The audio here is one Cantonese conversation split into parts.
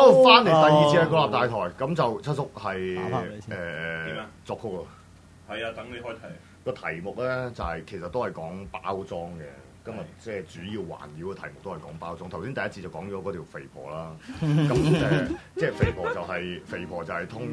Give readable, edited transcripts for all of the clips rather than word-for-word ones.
好，翻嚟第二次嘅國立大台，咁就七叔係作曲喎。 係啊，等你開題。 個題目咧就係其實都係講包裝嘅。今日即係主要環繞嘅題目都係講包裝。頭先第一節就講咗嗰條肥婆啦，咁即係肥婆就係通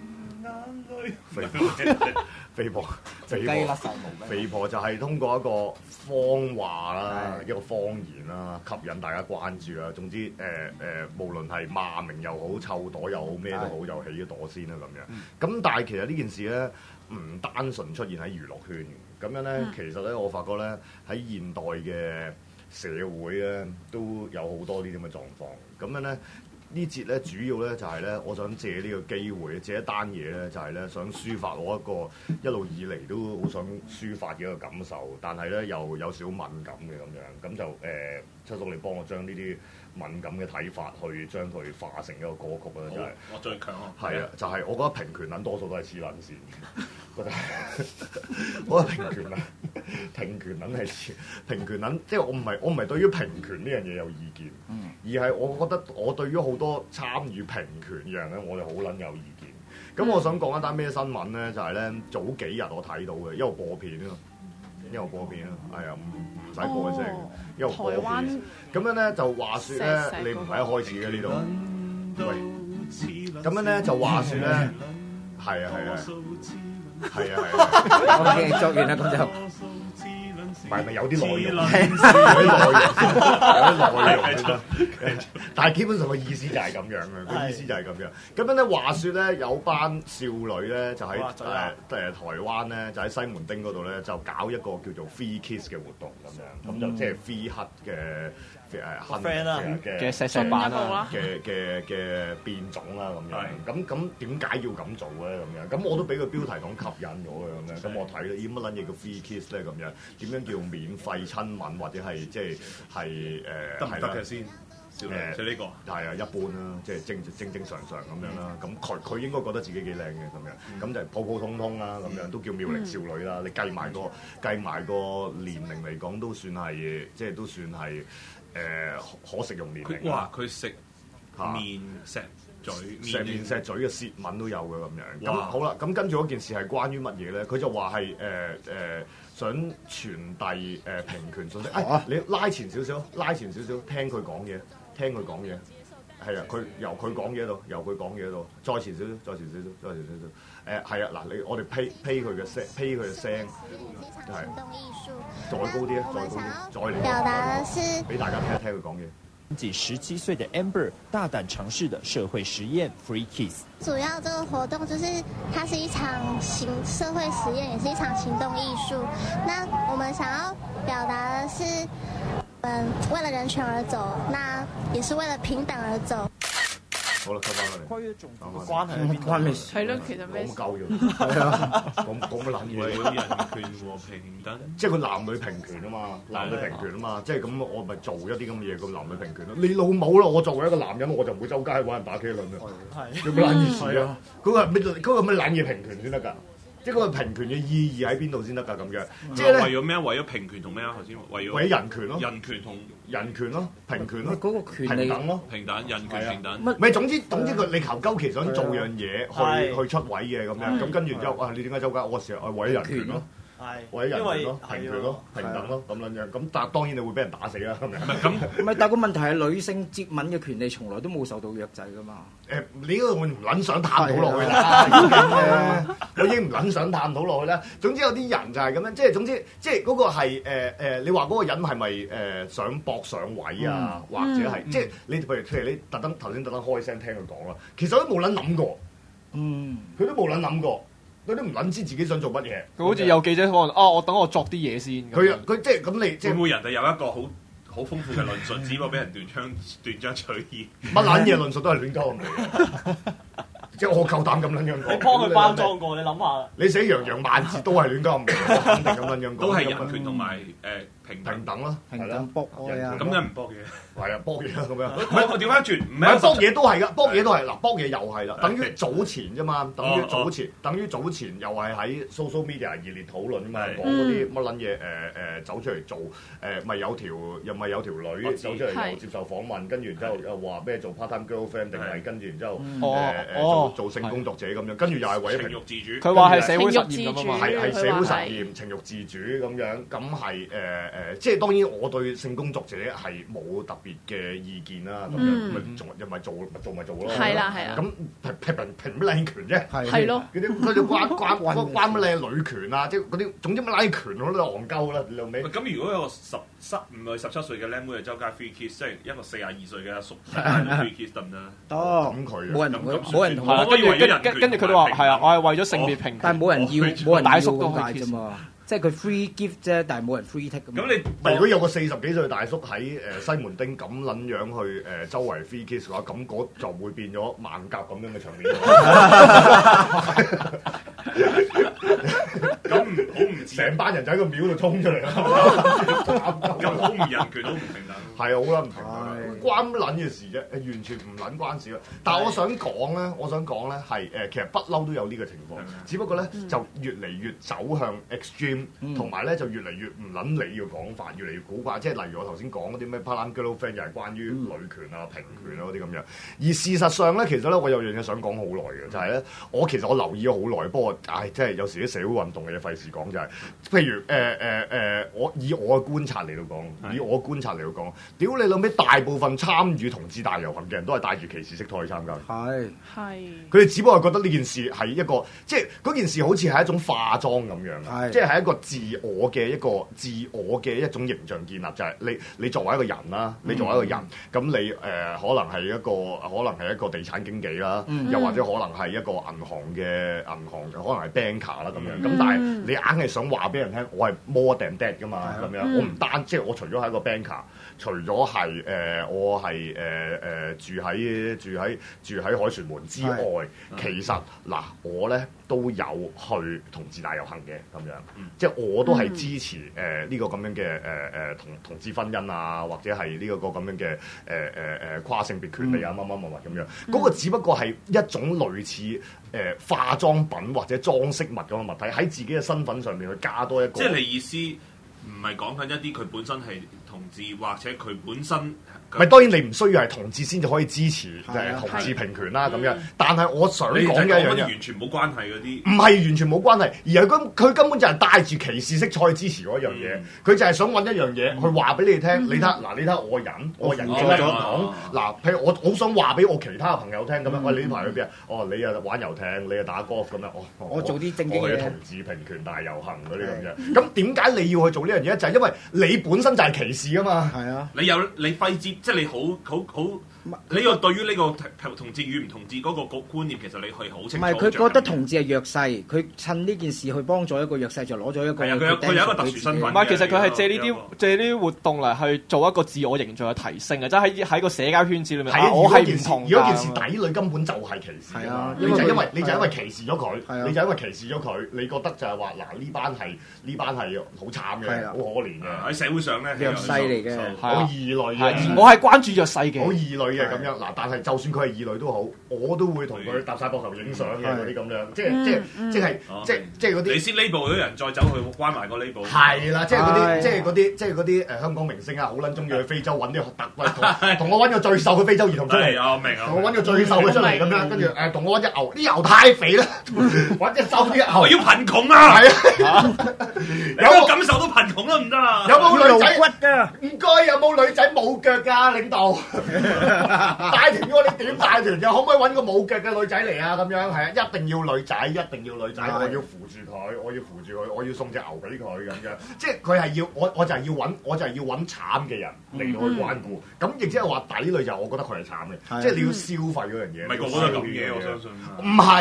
肥婆就係通過一個謊話啦，一個謊言啦，吸引大家關注啦。總之無論係罵名又好、臭朵又好、咩都好，就起咗朵先啦咁樣。咁但係其實呢件事咧唔單純出現喺娛樂圈嘅，咁樣咧其實咧我發覺咧喺現代嘅社會咧都有好多呢啲咁嘅狀況。咁樣咧呢節咧主要咧就係咧，我想借呢個機會，借一單嘢咧就係咧想抒發我一個一路以嚟都好想抒發嘅一個感受，但係咧又有少敏感嘅咁樣，咁就七叔你幫我將呢啲敏感嘅睇法去將佢化成一個歌曲啦，就係我最強啊！ 係啊，就係我覺得平權撚多數都係黐撚線，覺得我覺得平權撚係平權撚，即係我唔係對於平權呢樣嘢有意見，而係我覺得我對於好多參與平權嘅人咧，我哋好撚有意見。咁我想講一單咩新聞咧？就係咧早幾日我睇到嘅，一路播片啊，係啊，唔使播聲，一路播片。咁樣咧就話説咧，你唔係一開始嘅呢度，喂，咁樣咧就話説咧，係啊。 OK， 作完啦咁就。 唔係有啲內容，有啲內容，但係基本上個意思就係咁樣嘅，個意思就係咁樣。咁樣咧話説咧，有班少女咧就喺台灣咧，就喺西門町嗰度咧就搞一個叫做 Free Kiss 嘅活動咁樣，咁就即係 Free Hug 嘅 friend 啦嘅石上版啦嘅變種啦咁樣。咁點解要咁做咧？咁樣咁我都俾個標題黨吸引咗嘅咁樣。咁我睇咧，乜撚嘢叫 Free Kiss 咧？咁樣點樣叫免費親吻或者係即係得唔得嘅先？就呢個係啊，一般啦，即係正常咁樣啦。咁佢應該覺得自己幾靚嘅咁樣，咁就普普通通啦，咁樣都叫妙齡少女啦。你計埋個年齡嚟講，都算係即係都算係可食用年齡。 哇！佢食面石嘴， 成面石嘴嘅舌吻都有嘅咁樣。咁好啦，咁跟住嗰件事係關於乜嘢咧？佢就話係想傳遞平權信息。你拉前少少，聽佢講嘢。係啊，佢由佢講嘢度，再前少少。係啊，嗱，我哋批佢嘅聲，係再高啲，再嚟。 表達的是俾大家聽一聽佢講嘢。 僅17歲的 Amber 大膽嘗試的社會實驗 Free Kiss。 主要這個活動就是它是一場社會實驗，也是一場行動藝術。那我們想要表達的是，為了人權而走，那也是為了平等而走。 好啦，收翻啦， 關於種族嘅關係邊關咩事？ 係咯，其實咩？ 講夠咗，係啊，講乜撚嘢？ 為咗人權和平等， 即係佢男女平權啊嘛，即係咁我咪做一啲咁嘅嘢，咁男女平權咯。你老母啦！我作為一個男人，我就唔會周街揾人打茄輪啊！有乜撚意思啊？嗰個咩撚嘢平權先得㗎？即係嗰個平權嘅意義喺邊度先得㗎？咁樣即係為咗咩？為咗平權同咩啊？頭先為咗人權咯，人權咯，平權咯， 嗰個權利平等咯， 平等人權平等。 唔係總之佢你求鳩其想做樣嘢去出位嘅咁樣，咁跟住之後啊，你點解周街？我成日為咗人權咯。為咗人權咯，平權咯，平等咯，咁樣樣。咁但係當然你會俾人打死啦，係咪？ 唔係，但係個問題係女性接吻嘅權利從來都冇受到約制㗎嘛。 你呢個我唔撚想探討落去啦，我已經唔撚想探討落去啦。總之有啲人就係咁樣，即係總之即係嗰個係你話嗰個人係咪想搏上位啊？或者係即係你譬如你頭先特登開聲聽佢講啦，其實都冇撚諗過，佢都冇撚諗過。佢都唔撚知自己想做乜嘢。 佢好似有記者訪問，我等我作啲嘢先。 佢即係咁你即係會唔會人哋有一個好豐富嘅論述，只不過俾人斷章取義？ 乜撚嘢論述都係亂鳩嚟嘅。即係我夠膽咁撚樣講。 你幫佢包裝過，你諗下。 你寫洋洋萬字都係亂鳩嚟，肯定咁撚樣講。 都係人權同埋平平等咯， 平等博愛啊， 咁梗唔搏嘢， 係啊，搏嘢啦咁樣。 唔係我調翻轉，唔唔係搏嘢都係噶，搏嘢都係係嗱，搏嘢又係啦，等於早前啫嘛，等於早前又係喺 social media 熱烈討論嘛，講嗰啲乜撚嘢走出嚟做咪有條女走出嚟又接受訪問，跟住然之後又話咩做 part time girlfriend 定係跟住然之後做性工作者咁樣，跟住又係為咗情慾自主， 佢話係社會實驗咁啊嘛， 係社會實驗、情慾自主咁樣，咁係即係當然我對性工作者係冇特別嘅意見啦，咁樣咪又咪做咯， 係啦係啦， 咁憑乜撚權啫？ 係咯， 嗰啲關乜撚女權啊？即係嗰啲總之乜撚權我都戇鳩啦，你老味。 咁如果有個17歲嘅僆妹係周街 free kiss， 即係一個42歲嘅阿叔 free kiss 得唔得？ 得， 咁佢冇人同我， 跟住佢都話係啊，我係為咗性別平等， 但係冇人要大叔都咁解啫嘛。即係佢 free gift 啫，但係冇人 free take 咁。 咁如果有個40幾歲大叔喺西門町咁撚樣去周圍 free kiss 嘅話，咁嗰就會變咗萬甲咁樣嘅場面。 咁好唔成班人就喺個廟度衝出嚟啦， 咁好唔人權，好唔平等。 係啊，好啦，唔平等，關乜撚嘅事啫？完全唔撚關事啊！但係我想講咧係其實不嬲都有呢個情況，只不過咧就越嚟越走向 extreme，同埋咧就越嚟越唔撚理嘅講法，越嚟越古怪。即係例如我頭先講嗰啲咩 part-time girlfriend 又係關於女權啊、平權啊嗰啲咁樣。而事實上咧，其實咧我有樣嘢想講好耐嘅，就係咧我其實我留意咗好耐，不過即係有時啲社會運動嘅嘢費事講就係，譬如我以我嘅觀察嚟到講，屌你老味，大部分參與同志大遊行嘅人都係帶住歧視色彩去參加。 係佢哋只不過係覺得呢件事係一個，即係嗰件事好似係一種化妝咁樣，即係一個自我嘅一種形象建立，就係你作為一個人啦，咁你可能係一個地產經紀啦，又或者可能係一個銀行可能係 banker 啦咁樣。咁但係你硬係想話俾人聽，我係 more than that 噶嘛咁樣。我唔單即係我除咗係一個 banker，除咗係我係住喺凱旋門之外，其實嗱我咧都有去同志大遊行嘅咁樣，即係我都係支持呢個咁樣嘅同志婚姻啊，或者係呢個咁樣嘅跨性別權利啊乜咁樣。嗰個只不過係一種類似化妝品或者裝飾物咁嘅物體，喺自己嘅身份上面去加多一個。 即係你意思唔係講緊一啲佢本身係同志，或者佢本身。 咪當然你唔需要係同志先至可以支持同志平權啦咁樣，但係我想講嘅一樣嘢， 完全冇關係嗰啲， 唔係完全冇關係，而係佢根本就係帶住歧視色彩去支持嗰一樣嘢，佢就係想揾一樣嘢去話俾你聽，你睇我人種唔同，嗱，譬如我好想話俾我其他嘅朋友聽咁樣，喂，你呢排去邊啊？哦，你啊玩遊艇，你啊打 golf 咁樣， 我做啲正經嘢， 我去同志平權大遊行嗰啲咁樣，咁點解你要去做呢樣嘢？就係因為你本身就係歧視啊嘛，係啊， 你揮之，即係你好。你又對於呢個同志與唔同志嗰個觀念，其實你係好清楚。 唔係佢覺得同志係弱勢，佢趁呢件事去幫助一個弱勢，就攞咗一個。 佢有一個特殊身份。 唔係，其實佢係借呢啲活動嚟去做一個自我形象嘅提升啊！即係喺個社交圈子裏面，我係唔同。 如果件事底裏根本就係歧視啊嘛！你就因為歧視咗佢，你覺得就係話嗱呢班係好慘嘅，好可憐嘅喺社會上咧弱勢嚟嘅， 好異類嘅。 我係關注弱勢嘅， 好異類嘅咁樣嗱，但係就算佢係異類都好，我都會同佢搭晒膊頭影相嘅嗰啲咁樣，即係嗰啲。 你先 label 嗰啲人，再走去關埋個 label。 係啦，即係嗰啲香港明星啊，好撚中意去非洲揾啲特貴，同我揾個最瘦嘅非洲兒童出嚟。 我明啊。 同我揾個最瘦嘅出嚟咁樣，跟住同我揾隻牛，啲牛太肥啦，揾隻瘦啲牛。 我要貧窮啊！ 係啊， 有冇感受到貧窮都唔得啊？ 有冇女仔骨㗎？ 唔該，有冇女仔冇腳㗎，領導？帶團喎，你點帶團？又可唔可以揾個冇腳嘅女仔嚟啊？咁樣係啊，一定要女仔，我要扶住佢，我要送隻牛俾佢咁樣。即係佢係要我就係要揾慘嘅人嚟到去關顧。咁亦即係話底裏就我覺得佢係慘嘅，即係你要消費嗰樣嘢。 唔係個個都咁嘅，我相信。 唔係。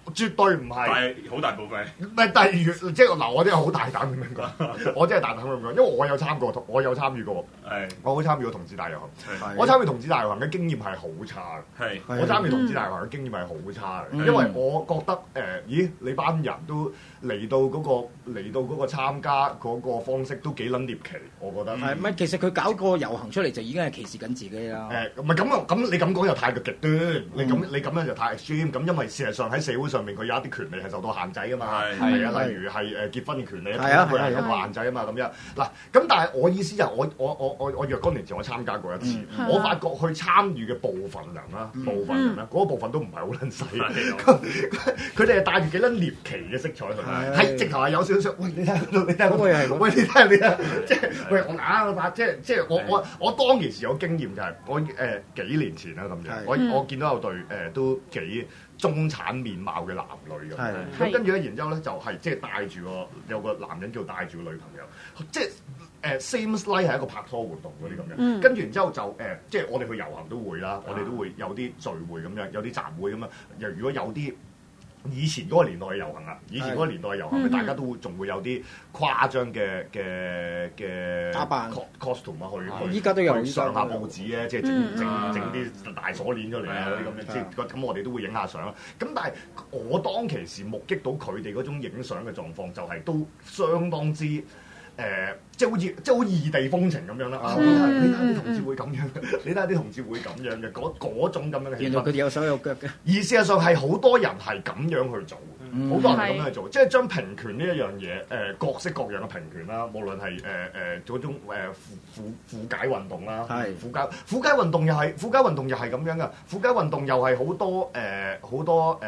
絕對唔係。 但係好大部分。 唔係，但係即係嗱，我真係好大膽咁樣講，我真係大膽咁樣講，因為我有參與過，我好參與過同志大遊行。我參與同志大遊行嘅經驗係好差嘅。我參與同志大遊行嘅經驗係好差嘅，因為我覺得咦，你班人都嚟到嗰個參加嗰個方式都幾撚獵奇，我覺得。 係咪其實佢搞個遊行出嚟就已經係歧視緊自己啦？ 唔係咁你咁講又太過極端，你咁樣就太 extreme。咁因為事實上喺社會上面佢有一啲權利係受到限制㗎嘛，係啊，例如係結婚嘅權利，佢係有個限制啊嘛，咁樣嗱。咁但係我意思就係我若干年前我參加過一次，我發覺去參與嘅部分人啦，嗰部分都唔係好撚細，佢哋係帶住幾撚獵奇嘅色彩去，係直頭係有少少，喂你睇嗰度，你睇嗰個，喂你睇，即係喂我硬即係我當其時有經驗就係我幾年前啦咁樣，我見到有對都幾中產面貌嘅男女咁，跟住咧然之後咧就係即係帶住有個男人叫帶住個女朋友，即係。Seems like 係一個拍拖活動嗰啲咁樣，跟住然之後就即係我哋去遊行都會啦，我哋都會有啲聚會咁樣，有啲集會咁樣。又如果有啲以前嗰個年代嘅遊行啊，以前嗰個年代嘅遊行，大家都會仲會有啲誇張嘅打扮 costume 啊，去依家都有上下報紙咧，即係整啲大鎖鏈出嚟啊嗰啲咁樣，即係咁我哋都會影下相啦。咁但係我當其時目擊到佢哋嗰種影相嘅狀況，就係都相當之。即係好似異地風情咁樣啦。你睇下啲同志會咁樣嘅，你睇下啲同志會咁樣嘅，嗰種咁樣嘅氣氛。 原來佢哋有手有腳嘅。 而事實上係好多人係咁樣去做，好多人係咁樣去做，即係將平權呢一樣嘢，各式各樣嘅平權啦，無論係嗰種婦解運動啦，婦解運動又係咁樣噶，婦解運動又係好多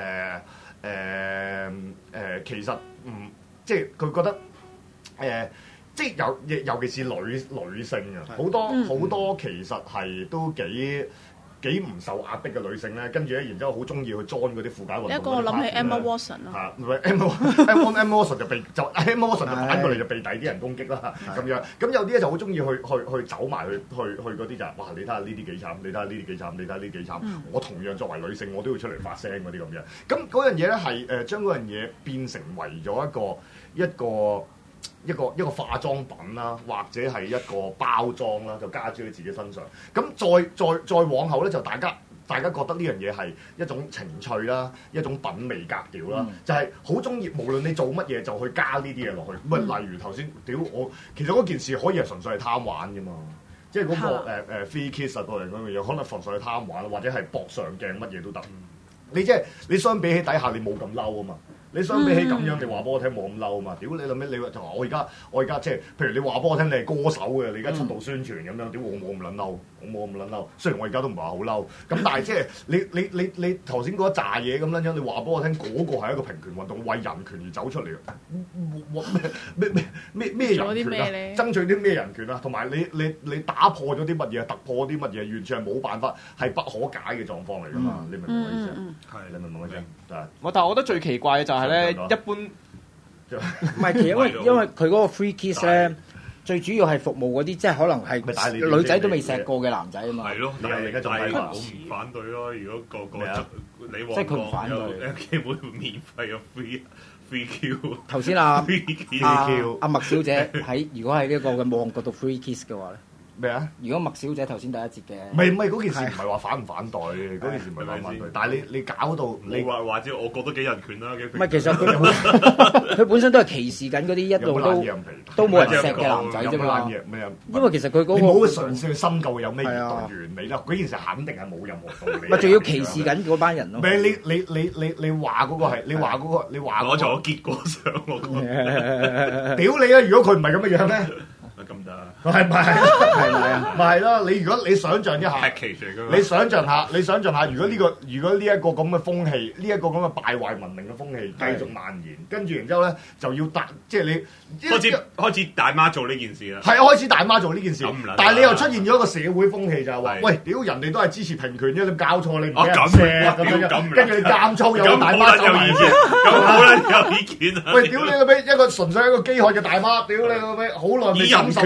其實即係佢覺得即係尤其是女性啊，好多其實係都幾唔受壓迫嘅女性咧，跟住咧，然之後好中意去 join 嗰啲婦解運動。 一個我諗起 Emma Watson 咯。 嚇，唔係 Emma Watson 就Emma Watson 就反過嚟就被第啲人攻擊啦，咁樣。咁有啲咧就好中意去走埋去嗰啲就係，哇！你睇下呢啲幾慘，你睇下呢啲幾慘，你睇下呢啲幾慘。我同樣作為女性，我都要出嚟發聲嗰啲咁樣。咁嗰樣嘢咧係將嗰樣嘢變成為咗一個化妝品啦，或者係一個包裝啦，就加諸喺自己身上。咁再往後咧，就大家覺得呢樣嘢係一種情趣啦，一種品味格調啦，就係好中意。無論你做乜嘢，就去加呢啲嘢落去。例如頭先其實嗰件事可以係純粹係貪玩㗎嘛，即係嗰個free kiss 啊嗰樣嘢，可能純粹係貪玩，或者係搏上鏡乜嘢都得。你即係你相比起底下，你冇咁嬲啊嘛。你相比起咁樣，你話俾我聽冇咁嬲啊嘛！屌你諗咩？你就話我而家即係，譬如你話俾我聽，你係歌手嘅，你而家出道宣傳咁樣，屌我冇咁撚嬲，我冇咁撚嬲。雖然我而家都唔係話好嬲，咁但係即係你頭先嗰一紮嘢咁樣樣，你話俾我聽，嗰個係一個平權運動，為人權而走出嚟嘅。咩人權啊？爭取啲咩人權啊？同埋你打破咗啲乜嘢，突破啲乜嘢，完全係冇辦法，係不可解嘅狀況嚟㗎嘛？你明唔明我意思？係你明唔明我意思？ 但係我覺得最奇怪嘅就係咧，一般唔係，其實因為佢嗰個 free kiss 咧，最主要係服務嗰啲即係可能係女仔都未錫過嘅男仔啊嘛。 係咯， 你有另一種睇法， 我唔反對咯。如果個你即係佢唔反對， 基本免費嘅 free kill。 頭先阿麥小姐如果喺呢個嘅旺角度 free kiss 嘅話咧。 咩啊？ 如果麥小姐頭先第一節嘅， 唔係嗰件事唔係話反唔反對，嗰件事唔係反唔反對，但係你搞到你或者我覺得幾人權啦， 唔係其實佢本身都係歧視緊嗰啲一路都冇人錫嘅男仔啫嘛。因為其實佢嗰個你冇嘗試去深究有咩完美啦，嗰件事肯定係冇任何道理。 咪仲要歧視緊嗰班人咯？ 唔係你話嗰個係你話攞咗個結果上我講， 屌你啊！如果佢唔係咁嘅樣咧？ 咁得係咪啊？咪係咯！你如果你想象一下，你想象下，如果呢一個咁嘅風氣，呢一個咁嘅敗壞文明嘅風氣繼續蔓延，跟住然之後咧就要即係你開始大媽做呢件事啦。 係開始大媽做呢件事，但係你又出現咗一個社會風氣就係話，喂，屌人哋都係支持平權啫，你搞錯你唔俾人錫咁樣，跟住你監粗有個大媽走埋先， 咁好啦，有意見啊！ 喂，屌你老味，一個純粹一個飢渴嘅大媽，屌你老味，好耐未感受過男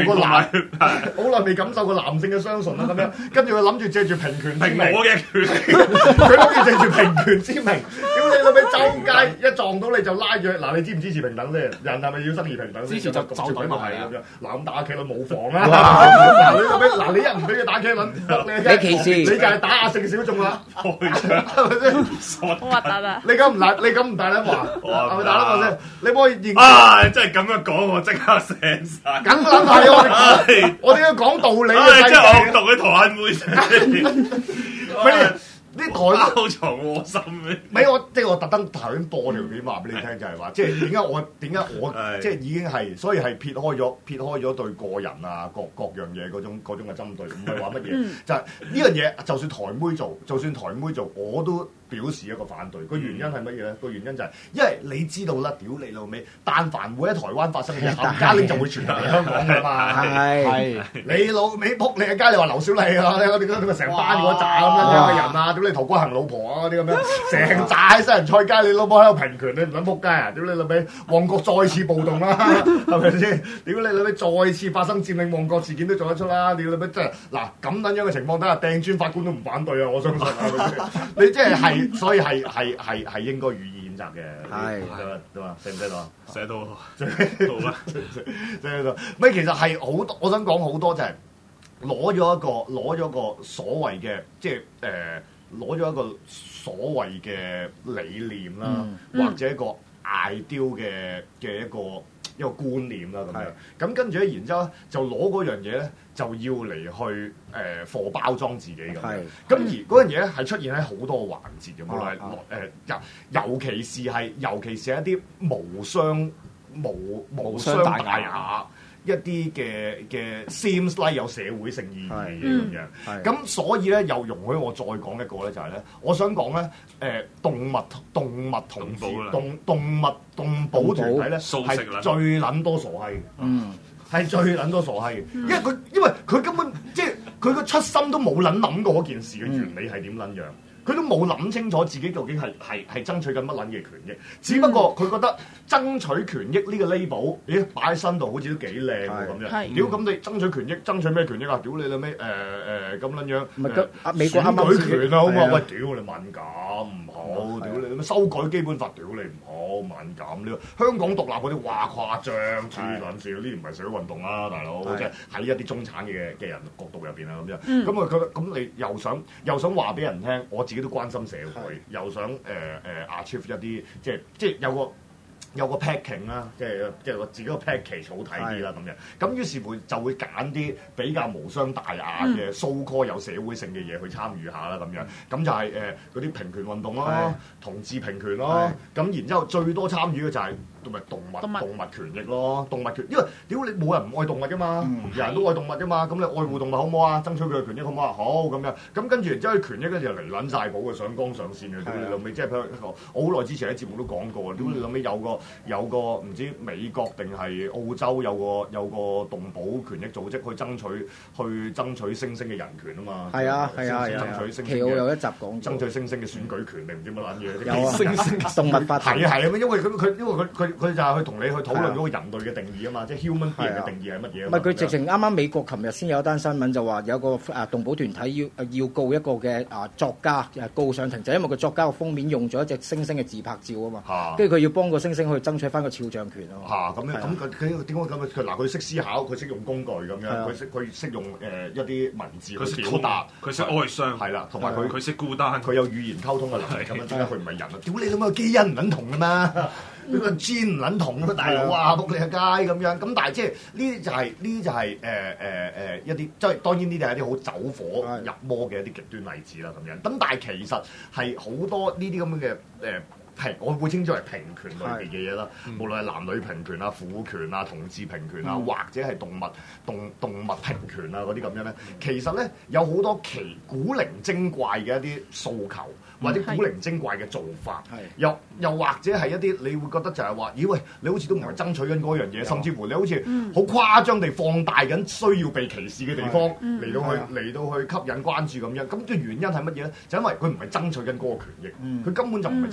好耐未感受過男性嘅雙唇啦咁樣，跟住佢諗住借住平權之名， 我嘅權， 佢諗住借住平權之名，屌你老味周街一撞到你就拉住，嗱你支唔支持平等先？人係咪要生而平等先？ 支持就絕對唔係咁樣。嗱咁打茄輪冇妨哇啦，嗱你老味，嗱你一唔俾佢打茄輪， 你歧視， 你就係打壓性小眾啦，係咪先？ 好核突啊！ 你咁唔大膽話，係咪大膽話先？你可以認啊！真係咁樣講，我即刻醒晒。 梗撚係我哋要講道理嘅世即係我界。 讀佢台灣妹咩？啲台包藏禍心嘅。 唔係我即係我特登頭先播條片話俾你聽，就係話即係點解我係即係已經係，所以係撇開咗對個人啊各樣嘢嗰種嘅針對，唔係話乜嘢，就係呢樣嘢就算台妹做，我都表示一個反對。個原因係乜嘢咧？個原因就係因為你知道啦，屌你老味，但凡會喺台灣發生嘅嘢，冚家拎就會傳入嚟香港㗎嘛。 係你老味仆你嘅街，你話劉小麗啊，你成班嗰扎咁樣嘅人啊，你陶國行老婆啊嗰啲咁樣，成扎喺西人菜街，你老母喺度平權，你唔撚仆街啊！屌你老味，旺角再次暴動啦，係咪先？屌你老味，再次發生佔領旺角事件都做得出啦！屌你老味，真係嗱咁撚樣嘅情況底下，掟磚法官都唔反對啊！我相信啊，你即係所以係應該予以譴責嘅。 係對嘛？寫唔寫到啊？ 寫到好啦， 寫到。咪其實係好多，我想講好多就係攞咗個所謂嘅即係攞咗一個所謂嘅理念啦，或者一個 ideal 嘅一個觀念啦咁樣。咁跟住咧，然之後就攞嗰樣嘢咧，就要嚟去貨包裝自己咁樣。咁而嗰樣嘢咧係出現喺好多環節嘅，無論係尤其是係一啲無傷大雅。一啲嘅 seems like 有社會性意義嘅嘢咁樣，咁所以咧又容許我再講一個咧，就係咧，我想講咧動物同志動保團體咧係最撚多傻閪嘅，係最撚多傻閪嘅，因為佢根本即係佢個出心都冇諗過嗰件事嘅原理係點撚樣。佢都冇諗清楚自己究竟係爭取緊乜撚嘅權益，只不過佢覺得爭取權益呢個 label，咦擺喺身度好似都幾靚喎咁樣。屌咁你爭取權益，爭取咩權益啊？屌你老味咁撚樣。 唔係美國選舉權啊好嘛？喂，屌你敏感唔好，屌你修改基本法，屌你唔好敏感呢個香港獨立嗰啲話誇張，黐撚線，呢啲唔係社會運動啦，大佬，即係喺一啲中產嘅人角度入邊啊咁樣。咁啊咁你又想話俾人聽，我自己都關心社會，又想achieve 一啲即係有個 packing 啦，即係我自己個 package 好睇啲啦咁樣。咁於是乎就會揀啲比較無傷大雅嘅 so call 有社會性嘅嘢去參與下啦咁樣。咁就係嗰啲平權運動咯，同志平權咯。咁然之後最多參與嘅就係動物權益咯，動物權，因為屌你冇人唔愛動物噶嘛，人人都愛動物噶嘛。咁你愛護動物好唔好啊？爭取佢嘅權益好唔好啊？好咁樣。咁跟住然之後權益咧就嚟撚晒譜嘅，上綱上線嘅。屌你老味，即係譬如我好耐之前喺節目都講過，屌你老味有個唔知美國定係澳洲有個動保權益組織去爭取猩猩嘅人權啊嘛。係啊，爭取猩猩。 奇奧有一集講爭取猩猩嘅選舉權定唔知乜撚嘢。 有啊，猩猩動物法庭。 係啊，因為佢就係去同你去討論嗰個人類嘅定義啊嘛，即係 human being 嘅定義係乜嘢？ 唔係佢直情啱啱美國琴日先有一單新聞就話有個動保團體要告一個嘅作家告上庭，就因為個作家個封面用咗一隻猩猩嘅自拍照啊嘛，跟住佢要幫個猩猩去爭取翻個肖像權啊嘛。 咁佢點解咁？佢識思考，佢識用工具咁樣，佢識用一啲文字去表達， 佢識哀傷， 係啦，同埋佢識孤單， 佢有語言溝通嘅能力咁樣，點解佢唔係人啊？屌你咁嘅基因唔撚同㗎嘛！呢個 gene 唔撚同㗎嘛，大佬啊，仆你個街咁樣。咁但係即係呢啲就係一啲，即係當然呢啲係一啲好走火入魔嘅一啲極端例子啦咁樣。咁但係其實係好多呢啲咁樣嘅我會稱之為平權類別嘅嘢啦，無論係男女平權啊、婦權啊、同志平權啊，或者係動物平權啊嗰啲咁樣咧，其實咧有好多古靈精怪嘅一啲訴求，或者古靈精怪嘅做法，又或者係一啲你會覺得就係話，咦喂，你好似都唔係爭取緊嗰樣嘢，甚至乎你好似好誇張地放大緊需要被歧視嘅地方嚟到去吸引關注咁樣。咁嘅原因係乜嘢咧？就因為佢唔係爭取緊嗰個權益，佢根本就唔係爭取緊嗰個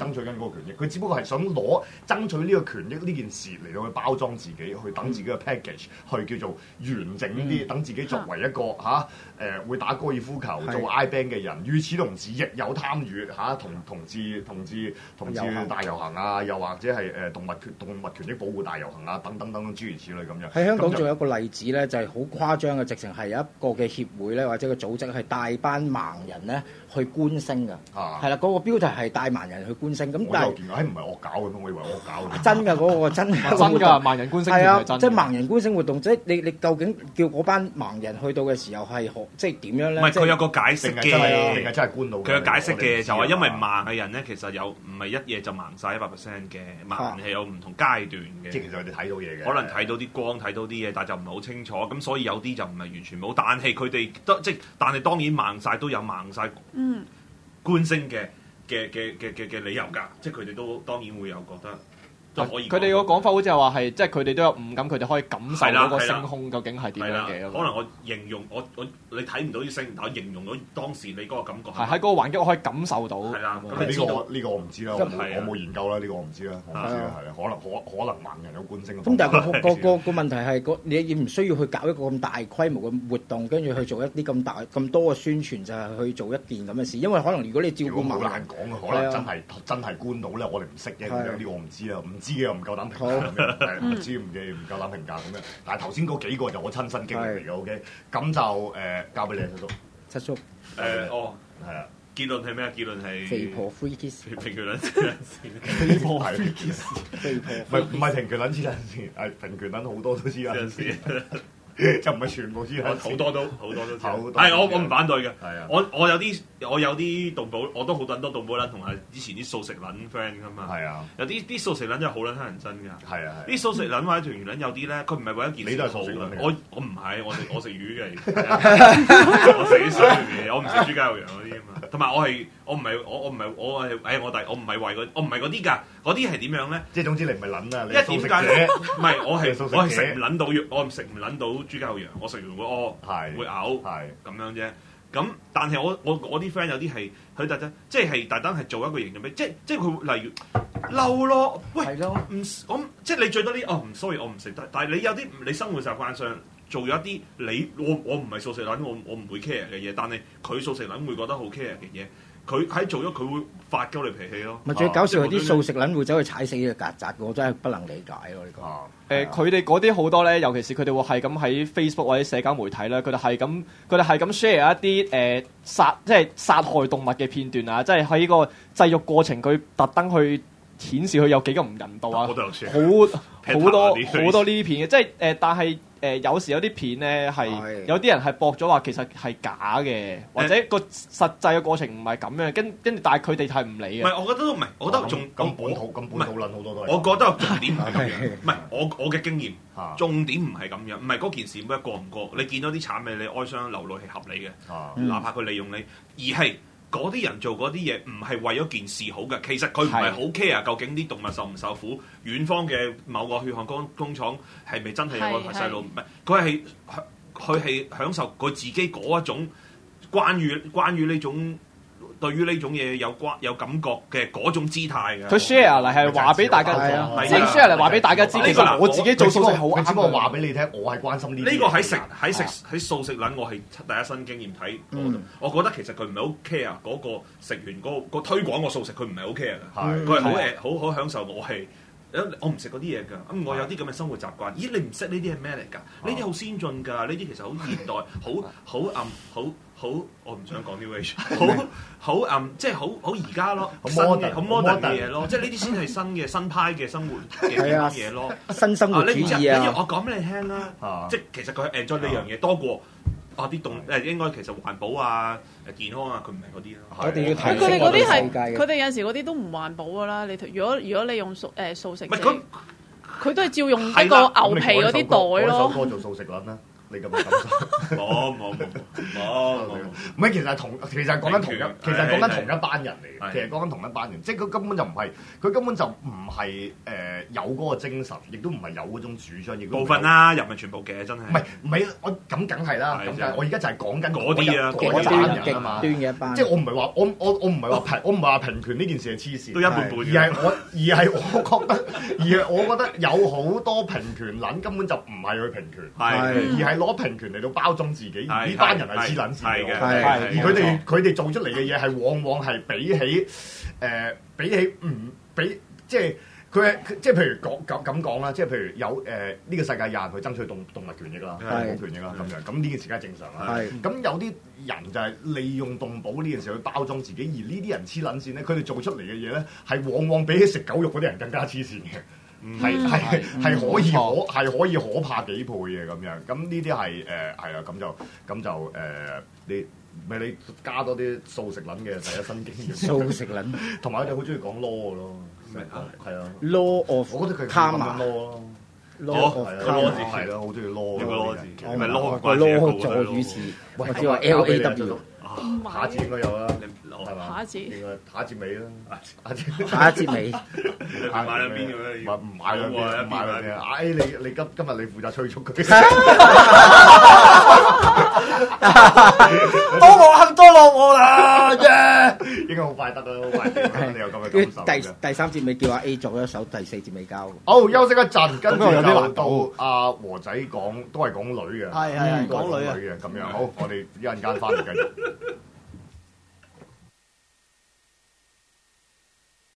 個權益，佢只不過係想爭取呢個權益呢件事嚟到去包裝自己，去等自己嘅 package 去叫做完整啲，等自己作為一個會打高爾夫球做 I band 嘅人，與此同時亦有參與同志大遊行啊，又或者係動物權益保護大遊行啊，等等諸如此類咁樣。 喺香港仲有一個例子咧，就係好誇張嘅，直情係有一個嘅協會咧，或者個組織係帶班盲人咧去觀星㗎。係啦，嗰個標題係帶盲人去觀星。咁但係唔係惡搞嘅咩？我以為惡搞嘅。 真㗎，嗰個真㗎盲人觀星係啊，即係盲人觀星活動，即係你究竟叫嗰班盲人去到嘅時候係即係點樣咧？ 唔係佢有個解釋嘅， 定係真係觀到。 佢有解釋嘅就話因為盲嘅人咧，其實有唔係一夜就盲晒100% 嘅，盲係有唔同階段嘅。 即係其實佢哋睇到嘢嘅， 可能睇到啲光，睇到啲嘢，但係就唔係好清楚。咁所以有啲就唔係完全冇，但係佢哋但係當然盲晒都有盲晒觀星嘅理由㗎，即係佢哋都當然會有覺得。 佢哋個講法好似係話係，即係佢哋都有五感，佢哋可以感受到個星空究竟係點樣嘅。 可能我形容你睇唔到啲星，但我形容到當時你嗰個感覺。 係喺嗰個環境，我可以感受到。 係啦， 呢個我唔知啦，我冇研究啦，呢個我唔知啦，我唔知啦，係啊，可能盲人有觀星。 咁但係個問題係你唔需要去搞一個咁大規模嘅活動，跟住去做一啲咁多嘅宣傳，就係去做一件咁嘅事。因為可能如果你照顧盲人， 好難講嘅，可能真係觀到咧，我哋唔識嘅咁樣，呢個我唔知啦。知嘅又唔夠膽評價咁樣，唔知唔夠膽評價咁樣。但係頭先嗰幾個就我親身經歷嚟嘅，OK。咁就交俾你七叔。係啊。 結論係咩啊？結論係肥婆 free kiss。 平權撚黐撚線。 肥婆 free kiss。唔係平權撚黐撚線，係平權撚好多都黐撚線。就唔係全部知， 好多都係我唔反對嘅。 係啊， 我有啲動保，我都好撚多動保撚同埋以前啲素食撚 friend 噶嘛。 係啊， 有啲素食撚真係好撚乞人憎㗎。係啊， 啲素食撚或者團圓撚有啲咧，佢唔係為一件事。 你都係素食撚。 我唔係，我食魚嘅。我食啲水魚，我唔食豬雞牛羊嗰啲啊嘛。同埋我唔係我唔係嗰啲㗎。嗰啲係點樣咧？ 即係總之你唔係撚啊！ 因為點解咧？唔係我係食唔撚到我食唔撚到豬雞牛羊，我食完會屙，會嘔，咁樣啫。咁但係我啲 friend 有啲係佢特登，即係特登係做一個形象俾，即係佢例如嬲咯，喂，唔我即係你最多啲唔 sorry 我唔食得，但係你有啲你生活習慣上做咗一啲我唔係素食撚，我唔會 care 嘅嘢，但係佢素食撚會覺得好 care 嘅嘢。佢喺做咗，佢會發鳩你脾氣咯。 咪最搞笑係啲素食撚會走去踩死隻曱甴，我真係不能理解咯呢個。 佢哋嗰啲好多咧，尤其是佢哋會係咁喺 Facebook 或者社交媒體咧，佢哋係咁 share 一啲殺害動物嘅片段啊，即係喺個製肉過程，佢特登去顯示佢有幾咁唔人道啊！好多呢啲片嘅，即係但係。有時有啲片咧係有啲人係駁咗話其實係假嘅，或者個實際嘅過程唔係咁樣，跟住但係佢哋係唔理嘅。 唔係，我覺得都唔係，我覺得仲咁本土撚好多都係。 我覺得重點唔係咁樣，唔係我嘅經驗，重點唔係咁樣，唔係嗰件事咩過唔過，你見到啲慘嘅你哀傷流淚係合理嘅，哪怕佢利用你，而係。嗰啲人做嗰啲嘢唔係為咗件事好嘅，其實佢唔係好 care 究竟啲動物受唔受苦，遠方嘅某個血汗工廠係咪真係有個細路？唔係，佢係享受佢自己嗰一種關於呢種對於呢種嘢有感覺嘅嗰種姿態嘅。 佢 share 嚟係話俾大家知，即係 share 嚟話俾大家知。其實我自己做素食好啱。 只不過話俾你聽，我係關心呢啲。 呢個喺素食撚，我係第一身經驗睇。我覺得其實佢唔係好 care 嗰個食完嗰個推廣個素食，佢唔係好 care 嘅。佢係好享受我唔食嗰啲嘢㗎，咁我有啲咁嘅生活習慣。咦，你唔識呢啲係咩嚟㗎？呢啲好先進㗎，呢啲其實好現代，好，我唔想講 New Age， 即係好而家咯，好 modern 嘅嘢咯，即係呢啲先係新派嘅生活嘅嘢咯， 新生活主義啊！ 我講俾你聽啦，即係其實佢 enjoy 呢樣嘢多過。啲應該其實環保啊、健康啊，佢唔係嗰啲咯。 我哋要睇佢哋嗰啲係，佢哋有陣時嗰啲都唔環保㗎啦。如果你用素食者，佢都係照用一個牛皮嗰啲袋咯。 嗰首歌做素食撚啦。 你咁嘅感受？ 冇， 唔係其實係講緊同一班人嚟嘅，其實講緊同一班人，即係佢根本就唔係有嗰個精神，亦都唔係有嗰種主張，亦都部分啦，又唔係全部嘅，真係。 唔係，我咁梗係啦，咁但係我而家就係講緊嗰啲啊， 嗰班人啊嘛， 端嘅一班。 即係我唔係話平權呢件事係黐線， 都一半半。 而係我覺得有好多平權撚根本就唔係去平權，而係攞平權嚟到包裝自己，而呢班人係黐撚線嘅，而佢哋做出嚟嘅嘢係往往係比起即係即係譬如咁講啦，即係譬如有呢個世界有人去爭取動物權益啦、動保權益啦咁樣，咁呢件事梗係正常啦。咁有啲人就係利用動保呢件事去包裝自己，而呢啲人黐撚線咧，佢哋做出嚟嘅嘢咧係往往比起食狗肉嗰啲人更加黐線嘅。係可以可怕幾倍嘅咁樣，咁呢啲係啦，咁就你加多啲素食撚嘅第一身經驗， 素食撚， 同埋佢哋好中意講 law 咯，係啊 ，law of， 我覺得佢 karma 咯。 law of karma 係咯，好中意 law 個 law 字， 唔係 law 助語詞，我知話 LAW。 下一節應該有啦，係嘛？ 下一節應該下一節尾啦， 下一節尾。 買兩邊嘅咩？ 唔買兩邊，買兩邊。哎，你今日你負責催促佢。多我肯多落我啦，啫！應該好快得啦，好快掂。你有咁嘅感受。 第三節尾叫阿 A 作一首，第四節尾交。 好，休息一陣，跟住有啲難度。阿和仔講都係講女嘅， 係講女嘅咁樣。好，我哋一陣間翻嚟繼續。